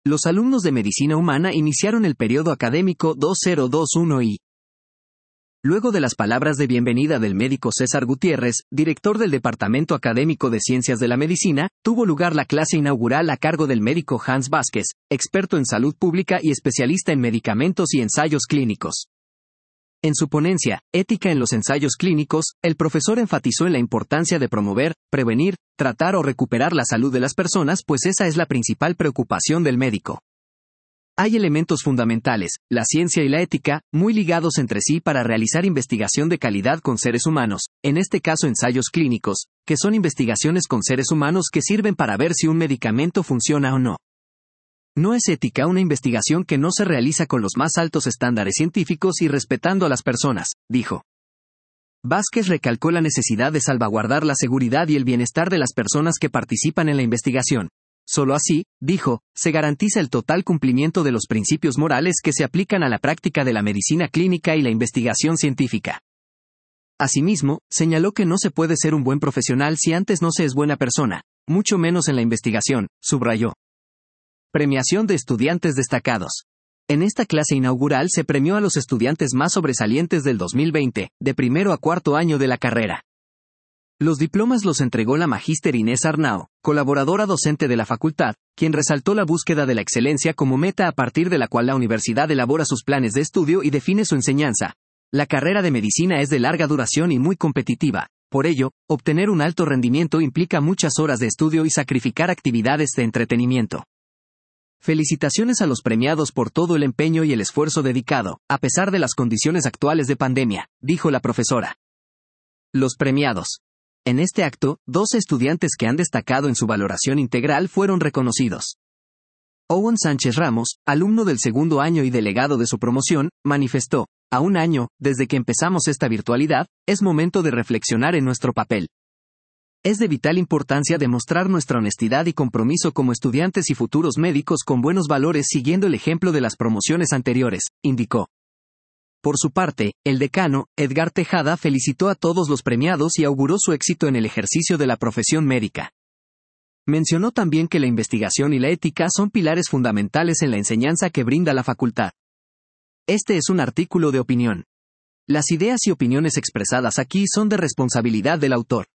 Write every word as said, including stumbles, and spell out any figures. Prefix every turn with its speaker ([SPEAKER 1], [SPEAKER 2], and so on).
[SPEAKER 1] Los alumnos de Medicina Humana iniciaron el periodo académico dos mil veintiuno y luego de las palabras de bienvenida del médico César Gutiérrez, director del Departamento Académico de Ciencias de la Medicina, tuvo lugar la clase inaugural a cargo del médico Hans Vázquez, experto en salud pública y especialista en medicamentos y ensayos clínicos. En su ponencia, Ética en los ensayos clínicos, el profesor enfatizó en la importancia de promover, prevenir, tratar o recuperar la salud de las personas, pues esa es la principal preocupación del médico. Hay elementos fundamentales, la ciencia y la ética, muy ligados entre sí para realizar investigación de calidad con seres humanos, en este caso ensayos clínicos, que son investigaciones con seres humanos que sirven para ver si un medicamento funciona o no. No es ética una investigación que no se realiza con los más altos estándares científicos y respetando a las personas, dijo. Vázquez recalcó la necesidad de salvaguardar la seguridad y el bienestar de las personas que participan en la investigación. Solo así, dijo, se garantiza el total cumplimiento de los principios morales que se aplican a la práctica de la medicina clínica y la investigación científica. Asimismo, señaló que no se puede ser un buen profesional si antes no se es buena persona, mucho menos en la investigación, subrayó. Premiación de estudiantes destacados. En esta clase inaugural se premió a los estudiantes más sobresalientes del dos mil veinte, de primero a cuarto año de la carrera. Los diplomas los entregó la magíster Inés Arnao, colaboradora docente de la facultad, quien resaltó la búsqueda de la excelencia como meta a partir de la cual la universidad elabora sus planes de estudio y define su enseñanza. La carrera de medicina es de larga duración y muy competitiva. Por ello, obtener un alto rendimiento implica muchas horas de estudio y sacrificar actividades de entretenimiento. Felicitaciones a los premiados por todo el empeño y el esfuerzo dedicado, a pesar de las condiciones actuales de pandemia, dijo la profesora. Los premiados. En este acto, dos estudiantes que han destacado en su valoración integral fueron reconocidos. Owen Sánchez Ramos, alumno del segundo año y delegado de su promoción, manifestó, a un año, desde que empezamos esta virtualidad, es momento de reflexionar en nuestro papel. Es de vital importancia demostrar nuestra honestidad y compromiso como estudiantes y futuros médicos con buenos valores siguiendo el ejemplo de las promociones anteriores, indicó. Por su parte, el decano, Edgar Tejada, felicitó a todos los premiados y auguró su éxito en el ejercicio de la profesión médica. Mencionó también que la investigación y la ética son pilares fundamentales en la enseñanza que brinda la facultad. Este es un artículo de opinión. Las ideas y opiniones expresadas aquí son de responsabilidad del autor.